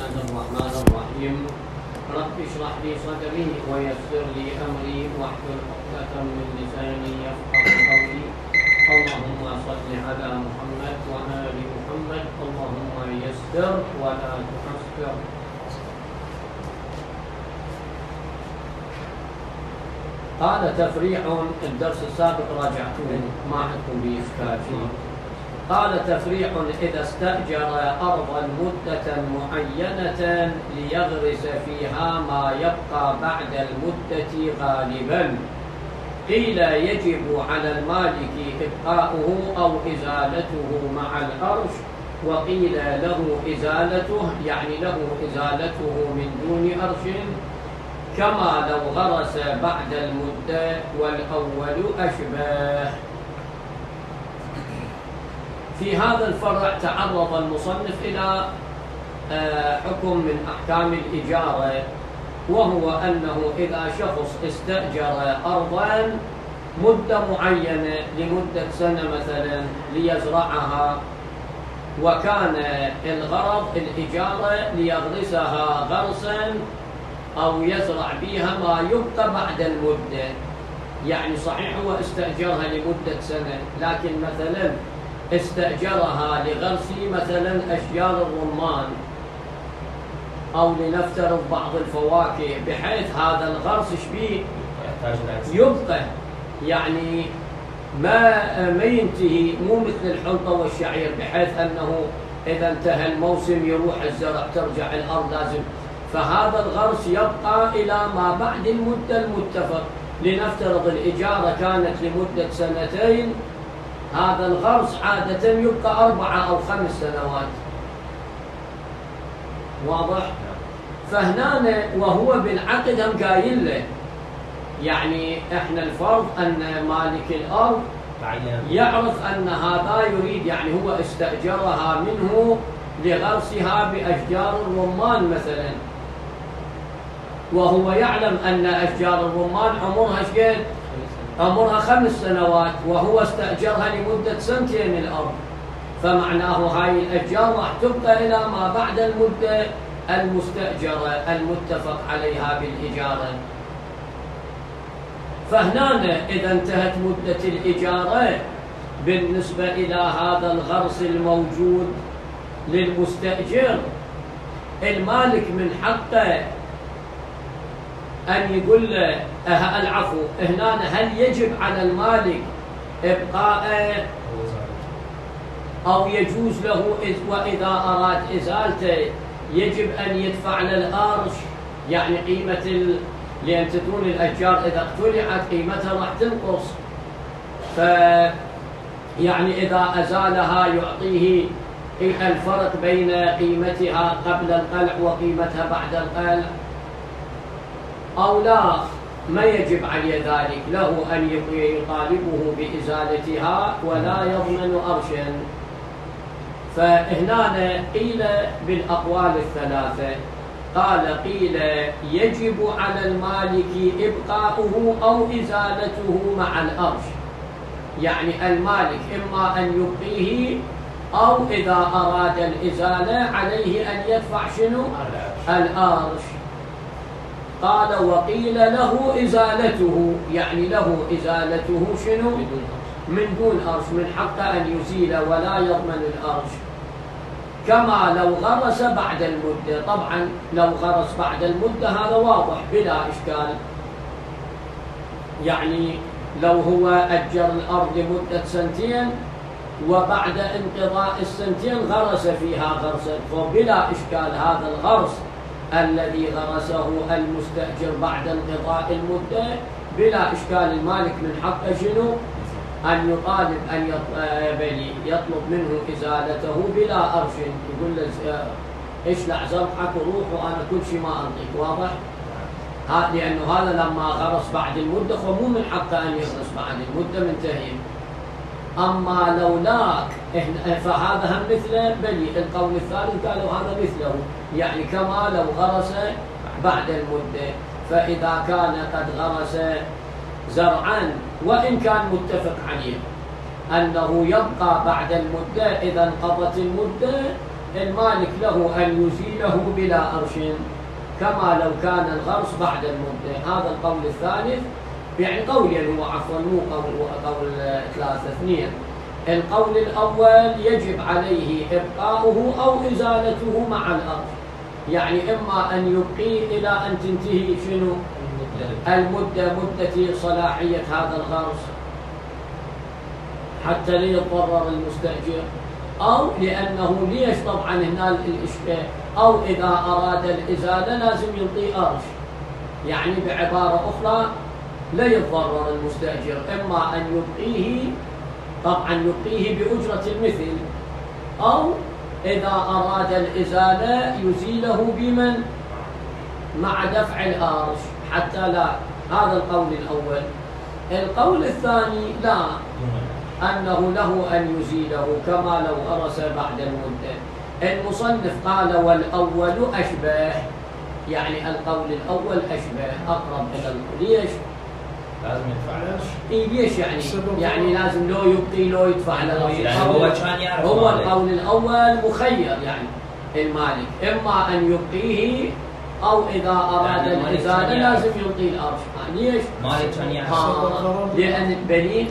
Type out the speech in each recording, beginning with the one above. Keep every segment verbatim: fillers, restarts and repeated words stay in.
الله الرحمن الرحيم. رب اشرح لي صدري ويسر لي أمري واحلل عقدة من لساني يفقهوا قولي. اللهم صل على محمد وآل محمد. اللهم يسر ولا تعسر. قال تفريع الدرس السابق راجعتوه ما عندكم بإشكال فيه. قال تفريع إذا استأجر أرضا مدة معينة ليغرس فيها ما يبقى بعد المدة غالبا، قيل يجب على المالك إبقاؤه أو إزالته مع الأرش، وقيل له إزالته يعني له إزالته من دون أرش، كما لو غرس بعد المدة والأول أشبه. في هذا الفرع تعرض المصنف إلى حكم من أحكام الإجارة، وهو أنه إذا شخص استأجر أرضاً مدة معينة لمدة سنة مثلاً ليزرعها، وكان الغرض الإجارة ليغرسها غرساً أو يزرع بها ما يبقى بعد المدة. يعني صحيح هو استأجرها لمدة سنة، لكن مثلاً استأجرها لغرس مثلا أشجار الرمان أو لنفترض بعض الفواكه، بحيث هذا الغرس شبيه يبقى، يعني ما ما ينتهي، مو مثل الحنطة والشعير بحيث أنه إذا انتهى الموسم يروح الزرع ترجع الأرض لازم. فهذا الغرس يبقى إلى ما بعد المدة المتفق. لنفترض الإجارة كانت لمدة سنتين، هذا الغرس عادة يبقى أربعة أو خمس سنوات. واضح؟ فهنا وهو بالعقد هم قايل له، يعني إحنا الفرض أن مالك الأرض يعرف أن هذا يريد، يعني هو استأجرها منه لغرسها بأشجار الرمان مثلا، وهو يعلم أن أشجار الرمان عمرها شقد؟ عمرها خمس سنوات، وهو استأجرها لمدة سنتين الأرض، فمعناه هاي الأشجار راح تبقى إلى ما بعد المدة المستأجرة المتفق عليها بالإجارة. فهنا إذا انتهت مدة الإجارة بالنسبة إلى هذا الغرس الموجود للمستأجر، المالك من حقه أن يقول له أه العفو، هنا هل يجب على المالك إبقاءه أو يجوز له وإذا أراد إزالته يجب أن يدفع للأرش، يعني قيمة ال... لأن تكون الأشجار إذا اقتلعت قيمتها راح تنقص، ف يعني إذا أزالها يعطيه الفرق بين قيمتها قبل القلع وقيمتها بعد القلع، أو لا ما يجب عليه ذلك، له أن يطالبه بإزالتها ولا يضمن أرشا. فهنا قيل بالأقوال الثلاثة، قال قيل يجب على المالك إبقاؤه أو إزالته مع الأرش، يعني المالك إما أن يبقيه أو إذا أراد الإزالة عليه أن يدفع شنو؟ الأرش. قال وقيل له إزالته، يعني له إزالته شنو؟ من دون أرش، من حق أن يزيل ولا يضمن الأرش، كما لو غرس بعد المدة. طبعا لو غرس بعد المدة هذا واضح بلا إشكال، يعني لو هو أجر الأرض لمدة سنتين وبعد انقضاء السنتين غرس فيها غرسا، فبلا إشكال هذا الغرس الذي غرسه المستأجر بعد انقضاء المدة بلا إشكال المالك من حقه شنو؟ أن يطالب أن يطلب منه إزالته بلا أرش، يقول له اشلع زرعك وروح وأنا كل شيء ما أنطيك. واضح؟ لأنه هذا لما غرس بعد المدة فمو من حقه أن يغرس بعد المدة منتهية. أما لو لاك فهذا هم مثله، بلي القول الثالث قالوا هذا مثله، يعني كما لو غرس بعد المدة. فإذا كان قد غرس زرعا وإن كان متفق عليه أنه يبقى بعد المدة، إذا انقضت المدة المالك له أن يزيله بلا أرش كما لو كان الغرس بعد المدة. هذا القول الثالث، يعني قولين هو عفوا مو قول قول ثلاثة اثنين. القول الأول يجب عليه إبقاؤه أو إزالته مع الأرش، يعني إما أن يبقيه إلى أن تنتهي شنو المدة، مدة صلاحية هذا الغرس حتى لا يتضرر المستأجر، أو لأنه ليش طبعا هنا الإشباه، أو إذا أراد الإزالة لازم يعطي أرش، يعني بعبارة أخرى لا يتضرر المستأجر، إما أن يبقيه طبعا يبقيه بأجرة المثل، أو إذا أراد الإزالة يزيله بمن مع دفع الأرش حتى لا. هذا القول الأول. القول الثاني لا، أنه له أن يزيله كما لو أرس بعد المدة. المصنف قال والأول أشبه، يعني القول الأول أشبه أقرب إلى ليش؟ لازم يدفع الأرش. إيه ليش يعني؟ يعني لازم لو يبقي لو يدفع الأرش. يعني هو كان يعرف هو القول الأول مخير، يعني المالك إما أن يبقيه أو إذا أراد يعني الإزالة لازم يعطي الأرش. ليش؟ مالك كان يعرف آه لأن البنين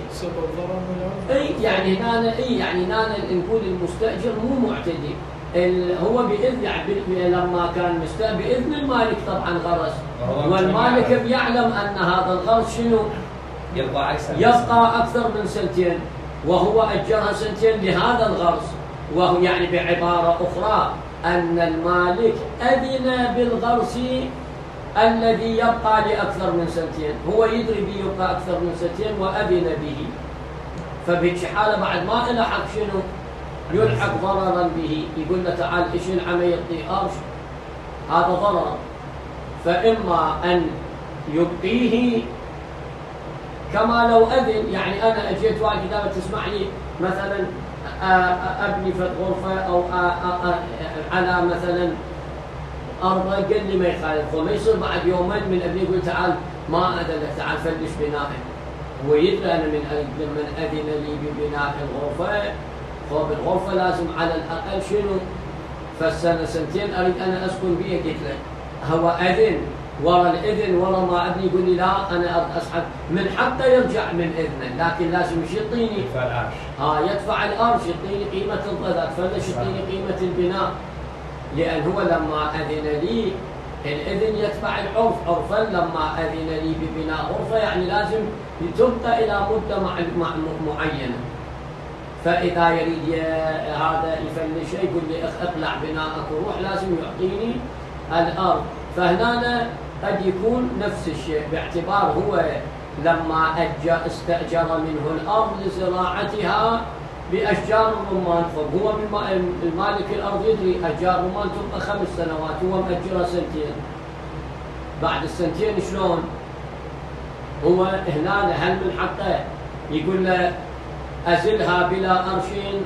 إي يعني هنا إي يعني هنا نقول المستأجر مو معتدي، هو بإذن يعني لما كان مستأجر بإذن المالك طبعا غرس، والمالك بيعلم أن هذا الغرس شنو يبقى أكثر يبقى أكثر من سنتين، وهو أجرها سنتين لهذا الغرس، وهو يعني بعبارة أخرى أن المالك أذن بالغرس الذي يبقى لأكثر من سنتين، هو يدري به يبقى أكثر من سنتين وأذن به، فبهيك حالة بعد ما إلحق شنو يلحق ضررا به، يقول له تعال إيش العمل يعطي أرش، هذا ضرر، فإما أن يبقيه كما لو أذن، يعني أنا أجيت واحد قدامك تسمح لي مثلا أبني في غرفة أو على مثلا أرض، قال لي ما يخالف، وما يصير بعد يومين من أبني يقول تعال ما أذن لك تعال فلش بنائي، هو يدري أنا من من أذن لي ببناء الغرفة، فبالغرفة لازم على الأقل شنو فالسنة سنتين أريد أنا أسكن بيها، قلت له هو أذن، ورا الإذن ورا ما أبني يقول لي لا أنا أسحب من حتى يرجع من إذنه، لكن لازم مش يعطيني يدفع الأرش، ها يدفع الأرش، يعطيني قيمة الضغط فلش يعطيني قيمة البناء، لأن هو لما أذن لي الإذن يتبع العرف، عرفا لما أذن لي ببناء غرفة يعني لازم تبقى إلى مدة معينة، فإذا يريد هذا يفلش يقول لي اقلع بناءك وروح لازم يعطيني الأرض، فهنا قد يكون نفس الشيء باعتبار هو لما استأجر منه الأرض لزراعتها بأشجار الرمان، فهو من المالك الأرض يدري أشجار الرمان تبقى خمس سنوات، هو مأجرها سنتين، بعد السنتين شلون؟ هو هنا هل من حقه يقول له أزلها بلا أرشين،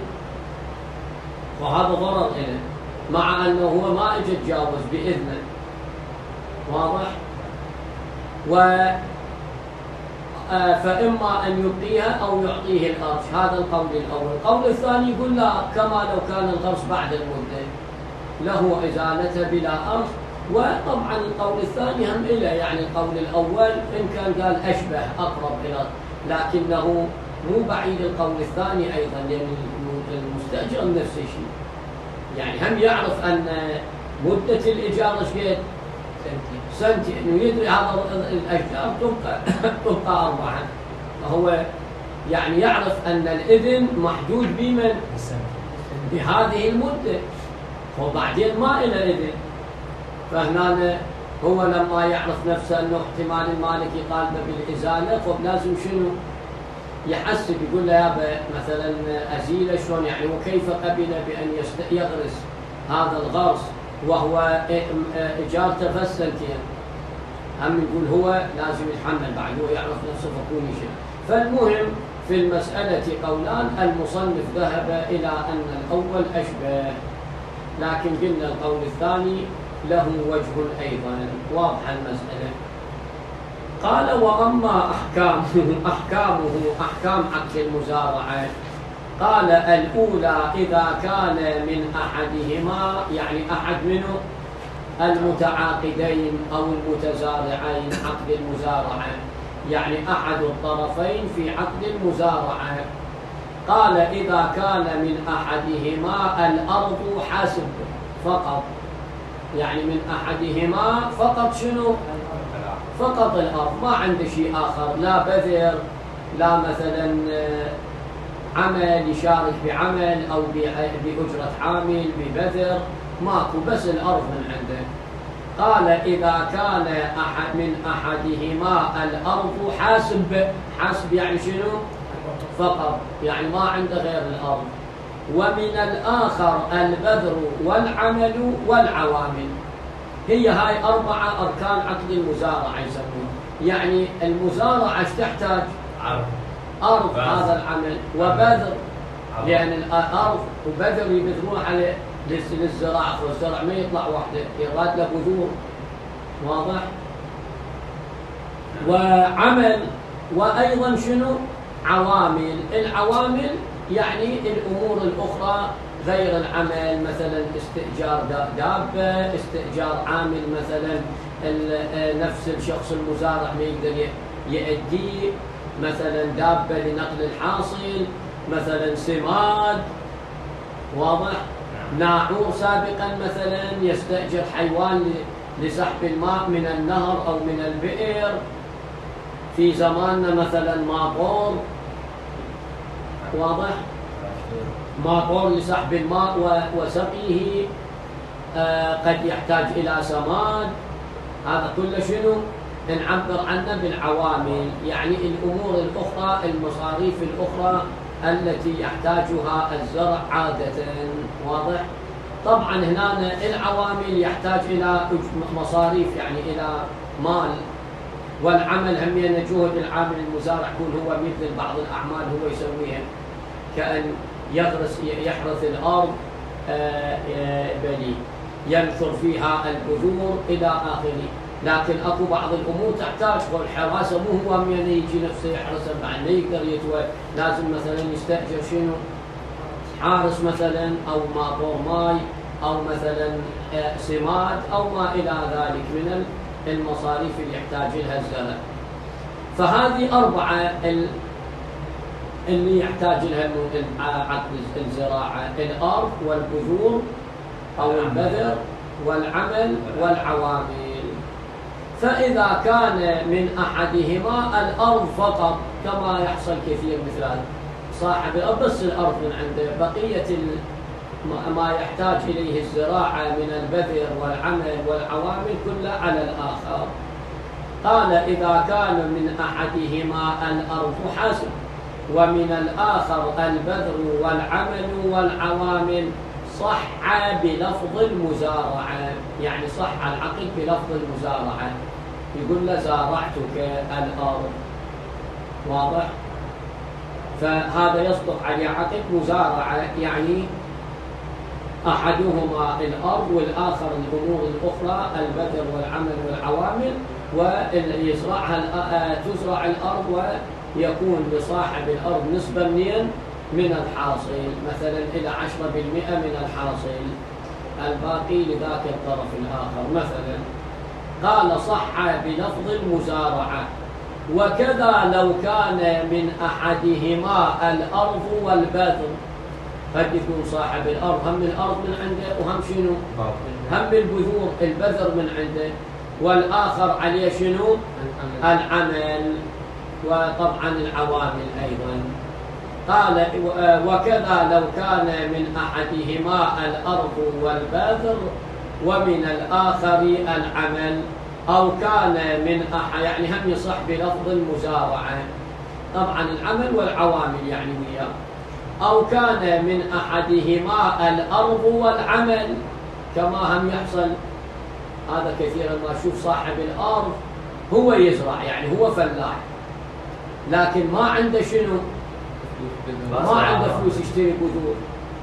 وهذا ضرر له، مع أنه هو ما اجى يتجاوز بإذنه، واضح؟ و فإما أن يبقيها أو يعطيه الأرش، هذا القول الأول. القول الثاني يقول لا كما لو كان الغرس بعد المدة له إزالته بلا أرش، وطبعا القول الثاني هم إله، يعني القول الأول إن كان قال أشبه أقرب إلى، لكنه مو بعيد القول الثاني أيضا، لأن المستأجر نفس الشيء، يعني هم يعرف أن مدة الإيجار ايش قد؟ سنتين، إنه يدري هذا الأشجار تبقى تبقى أربعة، فهو يعني يعرف أن الإذن محدود بمن؟ بهذه المدة، وبعدين ما إلى إذن، فهنا هو لما يعرف نفسه أنه احتمال المالك يطالبه بالإزالة، فلازم شنو؟ يحسب، يقول له يابا مثلا أزيله شلون يعني، وكيف قبل بأن يغرس هذا الغرس وهو إجارته بس سنتين، هم يقول هو لازم يتحمل بعد، هو يعرف نفسه فكون شيء. فالمهم في المسألة قولان، المصنف ذهب إلى أن الأول أشبه، لكن قلنا القول الثاني له وجه أيضا، واضح المسألة. قال وأما أحكامه أحكامه أحكام عقد المزارعة قال الأولى إذا كان من أحدهما، يعني أحد منه المتعاقدين أو المتزارعين عقد المزارعة، يعني أحد الطرفين في عقد المزارعة. قال إذا كان من أحدهما الأرض حاسب فقط، يعني من أحدهما فقط شنو؟ فقط الأرض، ما عنده شيء آخر، لا بذر، لا مثلا عمل يشارك بعمل أو بأجرة عامل ببذر، ماكو، بس الأرض من عنده. قال إذا كان أحد من أحدهما الأرض حاسب، حاسب يعني شنو؟ فقط، يعني ما عنده غير الأرض. ومن الآخر البذر والعمل والعوامل. هي هاي أربعة أركان عقد المزارعة يسمون. يعني المزارعة ايش تحتاج؟ أرض، أرض هذا العمل، وبذر، لأن الأرض وبذر يبذرون على للزراعة، والزرع ما يطلع وحده، يراد له بذور، واضح؟ وعمل، وأيضا شنو؟ عوامل. العوامل يعني الأمور الأخرى غير العمل، مثلا استئجار دابة، استئجار عامل، مثلا نفس الشخص المزارع ما يقدر يؤديه، مثلا دابة لنقل الحاصل، مثلا سماد، واضح؟ ناعور سابقا مثلا يستأجر حيوان لسحب الماء من النهر أو من البئر، في زماننا مثلا ماطور، واضح؟ ماطور لسحب الماء وسقيه، آه قد يحتاج إلى سماد. هذا كله شنو؟ نعبر عنه بالعوامل، يعني الأمور الأخرى، المصاريف الأخرى التي يحتاجها الزرع عادة، واضح؟ طبعا هنا العوامل يحتاج إلى مصاريف، يعني إلى مال. والعمل هم أن جهد العامل المزارع يكون هو مثل بعض الأعمال هو يسويها، كأن يغرس يحرث الأرض، بلي ينثر فيها البذور إلى آخره. لكن أكو بعض الأمور تحتاج والحراسة، مو هو من يجي نفسه يحرسها، بعد ما يقدر يتوى، لازم مثلا يستأجر شنو؟ حارس مثلا، أو ماطور ماي، أو مثلا سماد، أو ما إلى ذلك من المصاريف اللي يحتاج لها الزرع. فهذه أربعة اللي يحتاج لها عقد الزراعة: الأرض والبذور أو البذر والعمل والعوامل. فإذا كان من أحدهما الأرض فقط، كما يحصل كثير، مثال صاحب الأرض بس الأرض من عنده، بقية ما يحتاج إليه الزراعة من البذر والعمل والعوامل كلها على الآخر. قال إذا كان من أحدهما الأرض حاسب، ومن الآخر البذر والعمل والعوامل، صح بلفظ المزارعة، يعني صح العقد بلفظ المزارعة. يقول له زارعتك الأرض، واضح؟ فهذا يصدق عليه عقد مزارعة، يعني أحدهما الأرض والآخر الأمور الأخرى، البذر والعمل والعوامل، ويزرعها تزرع الأرض ويكون لصاحب الأرض نسبة منين؟ من الحاصل، مثلا إلى عشرة بالمئة من الحاصل، الباقي لذاك الطرف الآخر مثلا. قال صح بلفظ المزارعة. وكذا لو كان من أحدهما الأرض والبذر، قد يكون صاحب الأرض هم الأرض من عنده، وهم شنو؟ هم البذور البذر من عنده، والآخر عليه شنو؟ العمل، وطبعا العوامل أيضا. قال وكذا لو كان من أحدهما الأرض والبذر ومن الآخر العمل، أو كان من أحد، يعني هم يصح بلفظ المزارعة، طبعا العمل والعوامل يعني وياه. أو كان من أحدهما الأرض والعمل، كما هم يحصل هذا كثيرا ما أشوف صاحب الأرض هو يزرع، يعني هو فلاح، لكن ما عنده شنو؟ ما عنده فلوس يشتري بذور،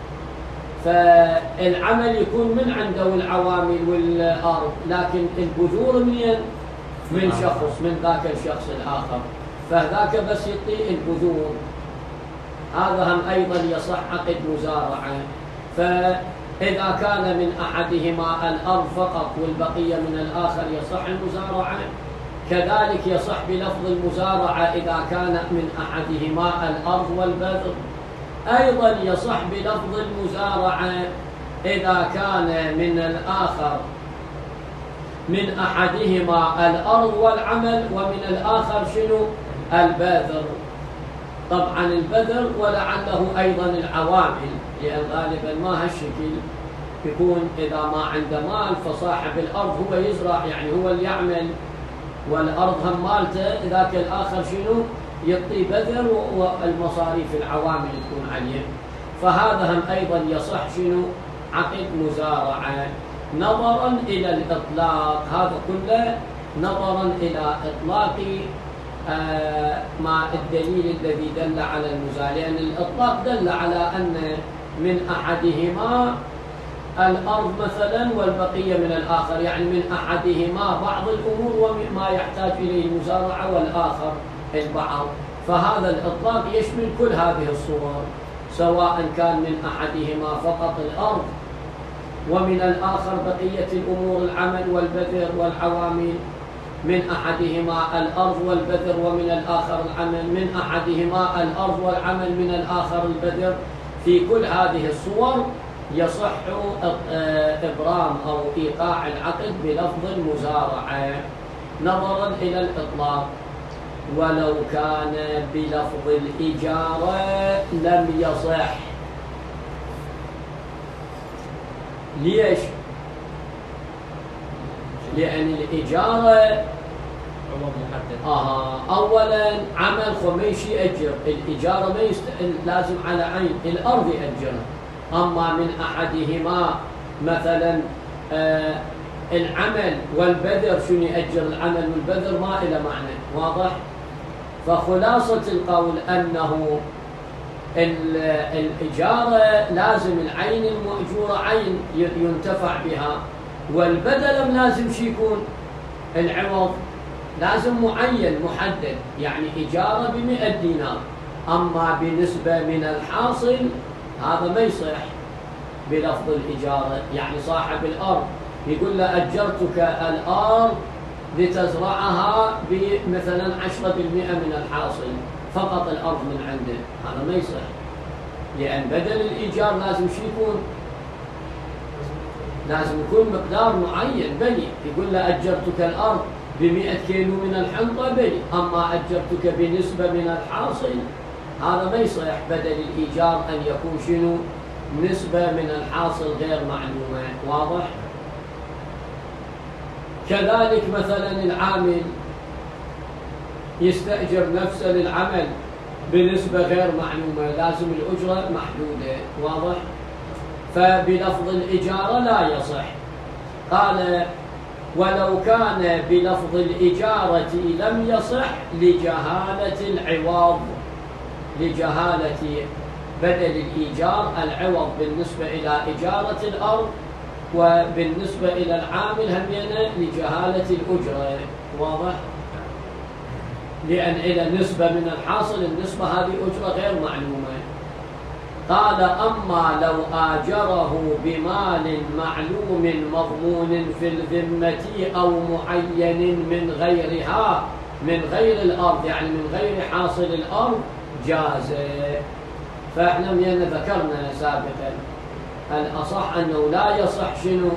فالعمل يكون من عنده والعوامل والأرض، لكن البذور منين؟ من شخص، من ذاك الشخص الآخر، فذاك بس يعطي البذور. هذا هم أيضا يصح عقد مزارعة. فإذا كان من أحدهما الأرض فقط والبقية من الآخر يصح المزارعة. كذلك يصح بلفظ المزارعة إذا كان من أحدهما الأرض والبذر. أيضا يصح بلفظ المزارعة إذا كان من الآخر من أحدهما الأرض والعمل ومن الآخر شنو؟ البذر. طبعا البذر ولعله أيضا العوامل، لأن غالبا ما هالشكل يكون إذا ما عنده مال فصاحب الأرض هو يزرع، يعني هو اللي يعمل، والأرض هم مالته، ذاك الآخر شنو؟ يعطي بذر والمصاريف العوامل تكون عليه. فهذا هم أيضا يصح شنو؟ عقد مزارعة، نظرا إلى الإطلاق. هذا كله نظرا إلى إطلاق آه ما الدليل الذي دل على المزارعة، لأن الإطلاق دل على أن من أحدهما الأرض مثلا والبقية من الآخر، يعني من أحدهما بعض الأمور وما يحتاج إليه المزارعة والآخر البعض. فهذا الإطلاق يشمل كل هذه الصور، سواء كان من أحدهما فقط الأرض ومن الآخر بقية الأمور العمل والبذر والعوامل، من أحدهما الأرض والبذر ومن الآخر العمل، من أحدهما الأرض والعمل من الآخر البذر. في كل هذه الصور يصح إبرام أو إيقاع العقد بلفظ المزارعة نظرا إلى الإطلاق. ولو كان بلفظ الإجارة لم يصح. ليش؟ لأن الإجارة آه أولا عمل خميشي يأجر، الإجارة ما يست... لازم على عين الأرض يأجرها. أما من أحدهما مثلا آه العمل والبذر، شنو يأجر العمل والبذر ما إلى معنى واضح. فخلاصة القول أنه الإجارة لازم العين المؤجورة عين ينتفع بها، والبدل لازم شي يكون العوض لازم معين محدد، يعني إجارة بمئة دينار. أما بالنسبة من الحاصل هذا ما يصح بلفظ الإجارة. يعني صاحب الأرض يقول له أجرتك الأرض لتزرعها بمثلا عشرة بالمئة من الحاصل، فقط الأرض من عنده، هذا ما يصح. لأن بدل الإيجار لازم شو يكون؟ لازم يكون مقدار معين بني. يقول له أجرتك الأرض بمئة كيلو من الحنطة بني، أما أجرتك بنسبة من الحاصل هذا ما يصح. بدل الإيجار أن يكون شنو؟ نسبة من الحاصل غير معلومة، واضح؟ كذلك مثلا العامل يستأجر نفسه للعمل بنسبة غير معلومة، لازم الأجرة محدودة، واضح؟ فبلفظ الإجارة لا يصح. قال ولو كان بلفظ الإجارة لم يصح لجهالة العوض، لجهالة بدل الإيجار العوض بالنسبة إلى إجارة الأرض، وبالنسبة إلى العامل همينة لجهالة الأجرة، واضح؟ لأن إلى نسبة من الحاصل، النسبة هذه أجرة غير معلومة. قال أما لو آجره بمال معلوم مضمون في الذمة أو معين من غيرها، من غير الأرض يعني من غير حاصل الأرض، جاز. فإحنا من ذكرنا سابقا الأصح أنه لا يصح شنو؟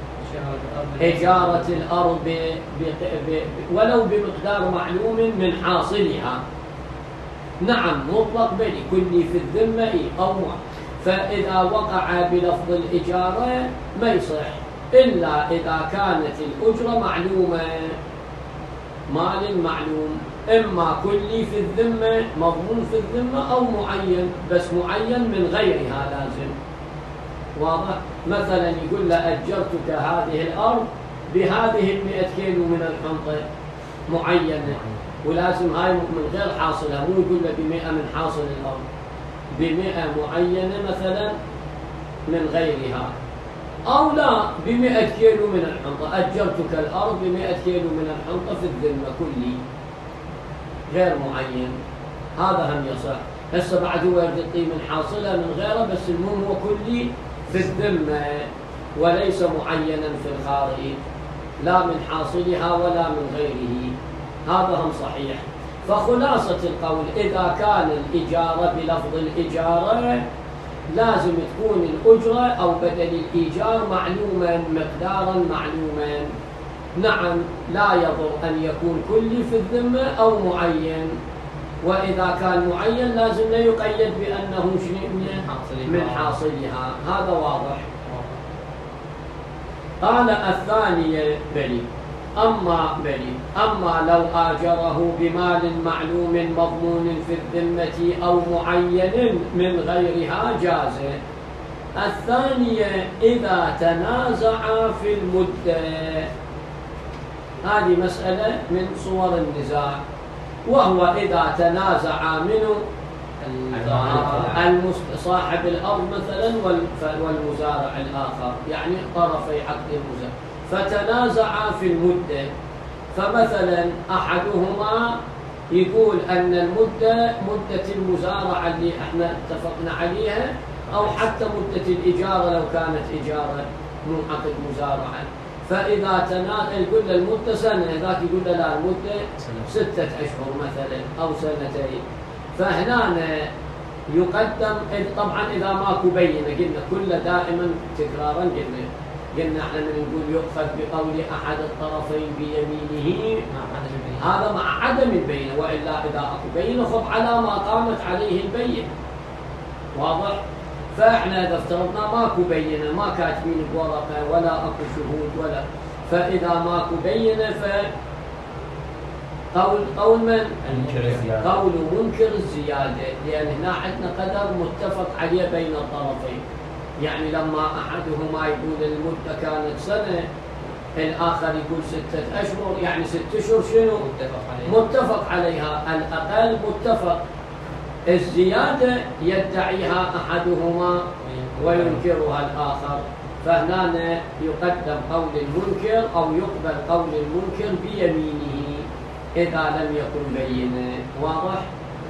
إجارة الأرض ب... ب... ب... ولو بمقدار معلوم من حاصلها. نعم مطلق بني كل في الذمة أو مع. فإذا وقع بلفظ الإجارة ما يصح إلا إذا كانت الأجرة معلومة، مال معلوم، إما كلي في الذمة مضمون في الذمة أو معين، بس معين من غيرها لازم، واضح؟ مثلا يقول له أجرتك هذه الأرض بهذه المئة كيلو من الحنطة معينة، ولازم هاي من غير حاصلها، مو يقول له بمئة من حاصل الأرض، بمئة معينة مثلا من غيرها، أو لا بمئة كيلو من الحنطة، أجرتك الأرض بمئة كيلو من الحنطة في الذمة كلي غير معين، هذا هم يصح. هسه بعد هو يريد يعطيه من حاصله من غيره، بس المهم هو كلي في الذمة وليس معينا في الخارج، لا من حاصلها ولا من غيره. هذا هم صحيح. فخلاصة القول إذا كان الإجارة بلفظ الإجارة لازم تكون الأجرة أو بدل الإيجار معلوما مقدارا معلوما. نعم لا يضر أن يكون كلي في الذمة أو معين، وإذا كان معين لازم لا يقيد بأنه من حاصلها. هذا واضح. قال الثانية بلي أما بلي أما لو آجره بمال معلوم مضمون في الذمة أو معين من غيرها جاز. الثانية إذا تنازع في المدة، هذه مسألة من صور النزاع، وهو إذا تنازع منه صاحب الأرض مثلا والمزارع الآخر، يعني طرفي عقد المزارع، فتنازع في المدة. فمثلا أحدهما يقول أن المدة مدة المزارعة اللي احنا اتفقنا عليها، أو حتى مدة الإجارة لو كانت إجارة من عقد مزارعة. فإذا تنازع يقول له المدة سنة، ذاك يقول له لا المدة ستة أشهر مثلا أو سنتين. فهنا يقدم طبعا إذا ماكو بينة، قلنا كل دائما تكرارا قلنا قلنا احنا من نقول يؤخذ بقول أحد الطرفين بيمينه هذا مع عدم البينة، وإلا إذا أكو بينة خذ على ما قامت عليه البينة. واضح؟ فإحنا إذا افترضنا ماكو بينة، ما كاتبين بورقة ولا أكو شهود ولا، فإذا ماكو بينة ف قول قول من؟ قول منكر الزيادة، لأن هنا عندنا قدر متفق عليه بين الطرفين. يعني لما أحدهما يقول المدة كانت سنة، الآخر يقول ستة أشهر، يعني ست أشهر شنو؟ متفق عليها. متفق عليها، الأقل متفق. الزيادة يدعيها أحدهما وينكرها الآخر، فهنا يقدم قول المنكر أو يقبل قول المنكر بيمينه إذا لم يكن بينة. واضح؟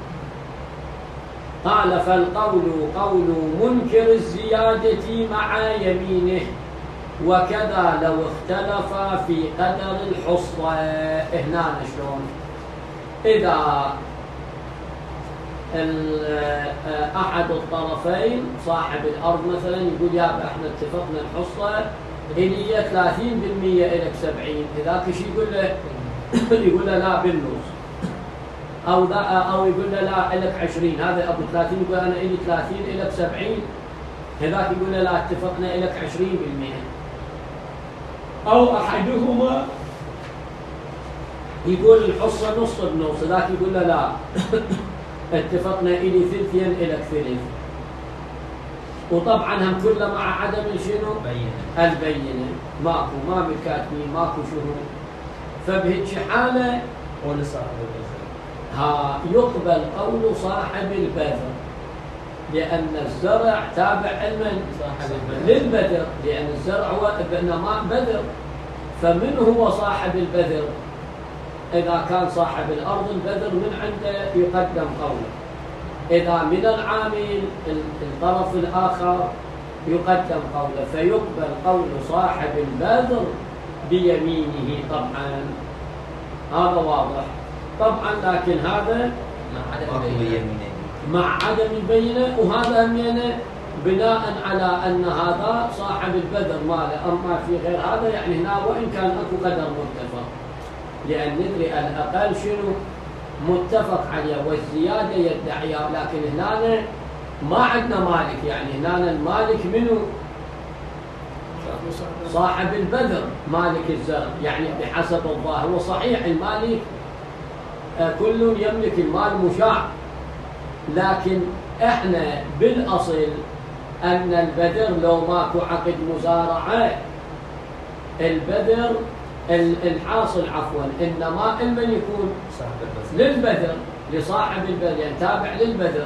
قال فالقول قول منكر الزيادة مع يمينه، وكذا لو اختلف في قدر الحصة. هنا شلون؟ إذا أحد الطرفين صاحب الأرض مثلا يقول يا احنا اتفقنا الحصة إلي ثلاثين بالمئة إلك سبعين، إذاك شي يقول له يقول له لا بالنص، أو أو يقول له لا إلك عشرين، هذا أبو ثلاثين يقول أنا إلي ثلاثين إلك سبعين، هذاك يقول له لا اتفقنا إلك عشرين بالمئة. أو أحدهما يقول الحصة نص بنص، هذاك يقول له لا اتفقنا إلي ثلثين إلك ثلث. وطبعا هم كله مع عدم شنو؟ البينة. البينة ماكو، ما بالكاتبين، ماكو شهود. فبهيك حالة قول صاحب البذر ها يقبل قول صاحب البذر، لأن الزرع تابع لمن؟ صاحب البذر، للبذر، لأن الزرع هو نماء بذر. فمن هو صاحب البذر؟ إذا كان صاحب الأرض البذر من عنده يقدم قوله، إذا من العامل الطرف الآخر يقدم قوله، فيقبل قول صاحب البذر بيمينه. طبعا هذا واضح. طبعا لكن هذا مع عدم البينة، مع عدم البينة، وهذا همينه بناء على أن هذا صاحب البذر ماله. أما في غير هذا يعني هنا وإن كان أكو قدر متفق، لأن ندري الأقل شنو متفق عليه والزيادة يدعيها، لكن هنا ما عندنا مالك، يعني هنا المالك منه صاحب البذر مالك الزرع، يعني بحسب الظاهر. هو صحيح المالك كل يملك المال مشاع، لكن احنا بالأصل أن البذر لو ماكو عقد مزارعة، البذر الحاصل عفوا إنما من يكون للبذر، لصاحب البذر، يعني تابع للبذر.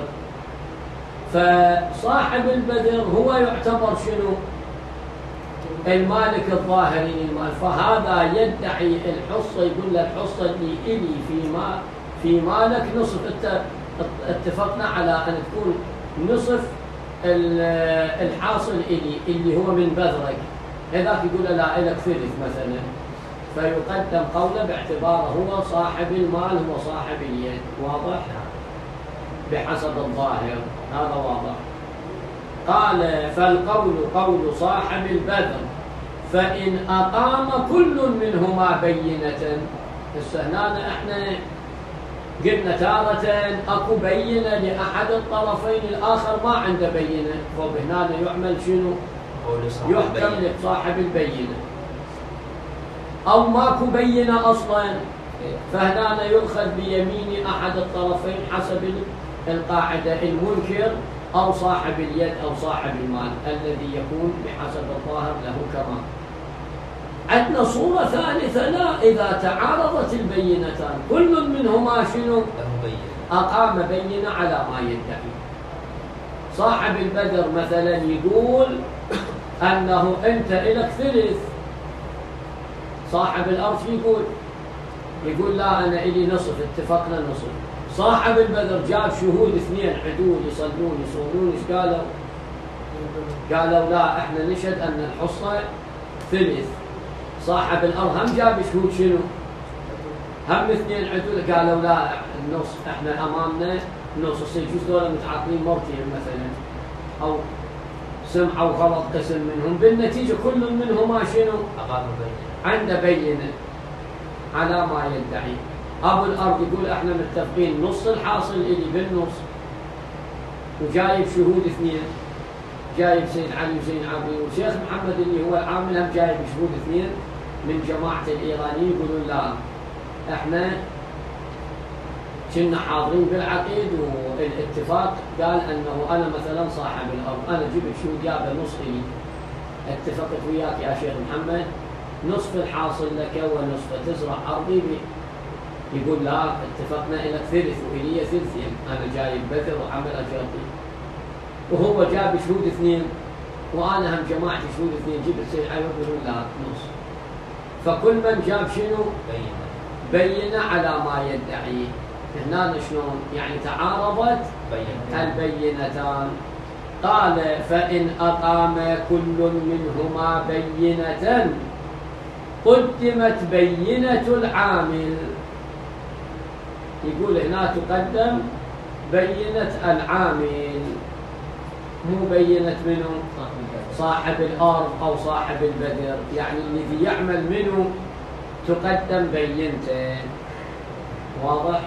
فصاحب البذر هو يعتبر شنو؟ المالك الظاهري للمال. فهذا يدعي الحصة، يقول له الحصة اللي إلي في ما في مالك نصف. انت اتفقنا على أن تكون نصف الحاصل إلي اللي هو من بذرك، هذاك يقول لا إلك ثلث مثلا، فيقدم قوله باعتباره هو صاحب المال، هو صاحب اليد. واضح؟ بحسب الظاهر هذا واضح. قال فالقول قول صاحب البذر فإن أقام كل منهما بينة. هنا احنا قلنا تارة اكو بينة لأحد الطرفين، الآخر ما عنده بينة، فهنا يعمل شنو؟ يحكم لصاحب البينة. أو ماكو بينة أصلا، فهنا يؤخذ بيمين أحد الطرفين حسب القاعدة، المنكر أو صاحب اليد أو صاحب المال الذي يكون بحسب الظاهر له كمان. عندنا صورة ثالثة، لا إذا تعارضت البينتان كل منهما شنو؟ أقام بينة على ما يدعي. صاحب البذر مثلا يقول أنه أنت إلك ثلث، صاحب الأرض يقول يقول لا أنا إلي نصف، اتفقنا نصف. صاحب البذر جاب شهود اثنين عدول يصلون يصومون، ايش قالوا؟ قالوا لا احنا نشهد ان الحصة ثلث. صاحب الارض هم جاب شهود شنو؟ هم اثنين عدول، قالوا لا النص، احنا امامنا نص. يجوز دول متعاطين مرتين مثلا، او سمعوا غلط قسم منهم، بالنتيجة كل منهما شنو؟ عنده بينة على ما يدعي. أبو الأرض يقول إحنا متفقين نص الحاصل إلي بالنص، وجايب شهود اثنين، جايب سيد علي وزين عابدين وشيخ محمد اللي هو العامل هم جايب شهود اثنين من جماعة الإيرانيين، يقولون لا إحنا كنا حاضرين بالعقيد والاتفاق قال أنه أنا مثلا صاحب الأرض، أنا جبت شهود جابه نص إلي، اتفقت وياك يا شيخ محمد نصف الحاصل لك ونصف تزرع أرضي بي. يقول لا اتفقنا إلى ثلث وإلي ثلثين، أنا جايب بذر وعمل أجرتي، وهو جاب شهود اثنين وأنا هم جماعة شهود اثنين، جبت سيد علي يقولون لا نص. فكل من جاب شنو؟ بينة على ما يدعي. هنا شلون؟ يعني تعارضت البينتان. قال فإن أقام كل منهما بينة قدمت بينة العامل. يقول هنا تقدم بينة العامل، مو بينة منه صاحب الأرض أو صاحب البذر، يعني الذي يعمل منه تقدم بينته. واضح؟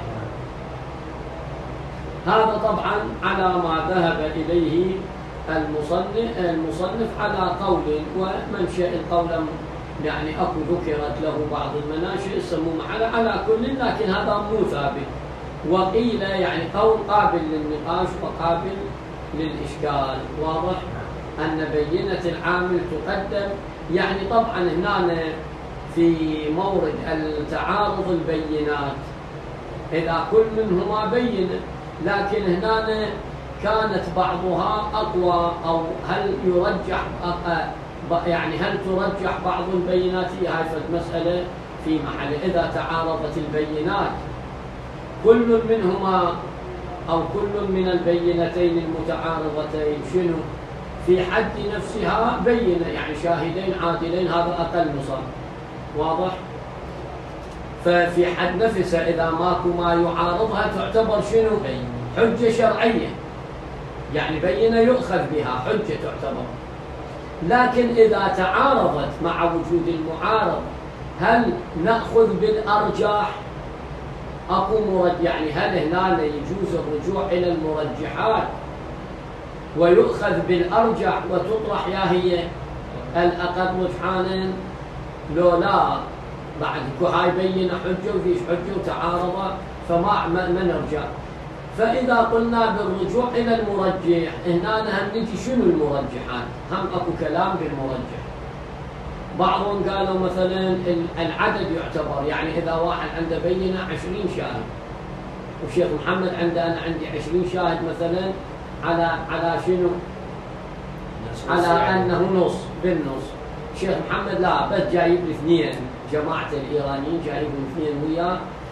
هذا طبعا على ما ذهب إليه المصنف, المصنف على قول ومنشأ القول، يعني أكو ذكرت له بعض المناشئ يسموه على على كل، لكن هذا مو ثابت. وقيل يعني قول قابل للنقاش وقابل للإشكال. واضح؟ أن بينة العامل تقدم، يعني طبعا هنا في مورد التعارض البينات إذا كل منهما بينة، لكن هنا كانت بعضها أقوى، أو هل يرجح يعني هل ترجح بعض البينات؟ هاي المسألة في محل. إذا تعارضت البينات كل منهما أو كل من البينتين المتعارضتين شنو في حد نفسها بينة، يعني شاهدين عادلين، هذا أقل نصاب. واضح؟ ففي حد نفسها إذا ماكو ما يعارضها تعتبر شنو؟ حجة شرعية، يعني بينة يؤخذ بها، حجة تعتبر. لكن إذا تعارضت مع وجود المعارض هل نأخذ بالأرجح؟ أكو مرجح، يعني هل هنا يجوز الرجوع إلى المرجحات ويؤخذ بالأرجح وتطرح يا هي الأقل رجحانا؟ لو لا بعد هاي بينة حجة وفيش حجة وتعارض فما ما نرجع. فإذا قلنا بالرجوع إلى المرجح هنا هم نجي شنو المرجحات؟ هم أكو كلام بالمرجح. بعضهم قالوا مثلا العدد يعتبر، يعني إذا واحد عنده بينة عشرين شاهد وشيخ محمد عنده أنا عندي عشرين شاهد مثلا على على شنو؟ على أنه نص بالنص. شيخ محمد لا بس جايب لي اثنين، جماعة الإيرانيين جايبهم اثنين وياه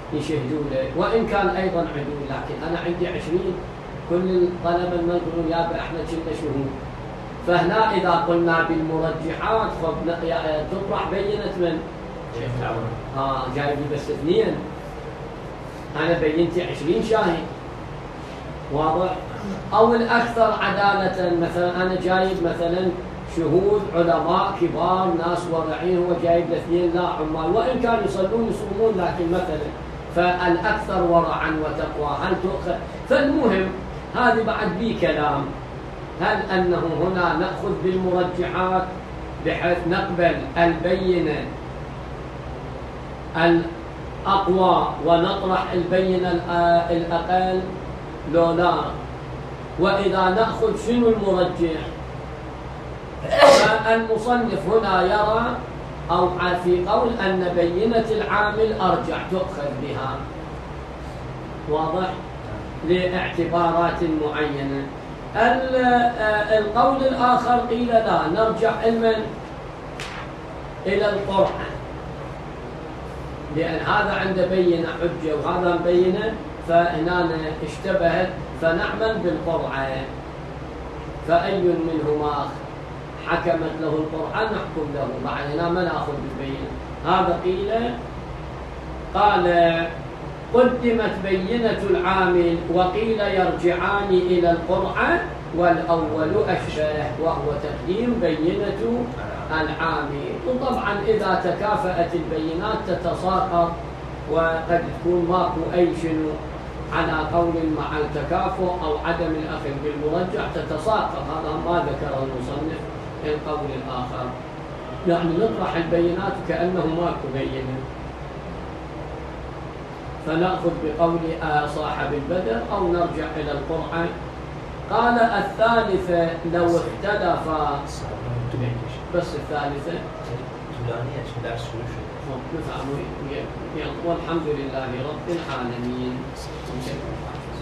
يشهدوا له، وإن كان أيضا عدول، لكن أنا عندي عشرين كل الطلبة ما يقولون يا أبا إحنا كنا شهود. فهنا إذا قلنا بالمرجحات تطرح بينة من؟ شيخ العون. آه جايب لي بس اثنين، أنا بينتي عشرين شاهد، واضح؟ أو الأكثر عدالة، مثلا أنا جايب مثلا شهود علماء كبار ناس ورعين، هو جايب الاثنين لا عمال، وإن كانوا يصلون يصومون، لكن مثلا فالأكثر ورعا وتقوى هل تؤخذ؟ فالمهم هذه بعد بي كلام، هل أنه هنا نأخذ بالمرجحات بحيث نقبل البينة الأقوى ونطرح البينة الأقل لو لا؟ وإذا نأخذ شنو المرجح؟ فالمصنف هنا يرى أو في قول أن بينة العامل أرجح تؤخذ بها، واضح؟ لاعتبارات معينة. القول الآخر قيل لا، نرجع إلى القرآن، لأن هذا عنده بينة حجة وهذا بينة، فهنا اشتبهت، فنعمل بالقرآن، فأي منهما حكمت له القرآن نحكم له، معنى ما نأخذ بالبينة. هذا قيل. قال قدمت بينة العامل وقيل يرجعان إلى القرآن، والأول أشبه وهو تقديم بينة العامل. وطبعا إذا تكافأت البينات تتساقط، وقد تكون ماكو أي شنو على قول مع التكافؤ أو عدم الأخذ بالمرجح تتساقط، هذا ما ذكره المصنف. القول الآخر يعني نطرح البينات كأنه ماكو بينة، فنأخذ بقول صاحب البدر أو نرجع إلى القرآن. قال الثالثة لو اختلف، بس الثالثة والحمد لله رب العالمين.